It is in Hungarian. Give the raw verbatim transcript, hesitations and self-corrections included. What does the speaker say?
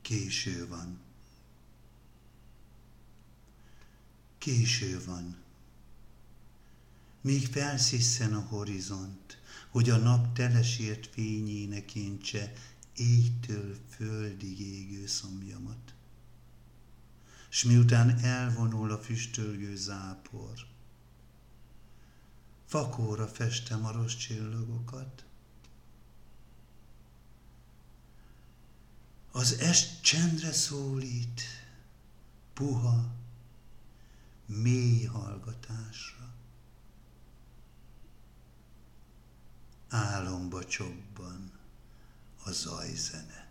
Késő van. Késő van. Míg felszisszen a horizont, hogy a nap telesért fényének intse éjtől földig égő szomjamat. S miután elvonul a füstölgő zápor, fakóra festem a rossz csillagokat. Az est csendre szólít, puha, mély hallgatásra. Álomba csobban a zajzene.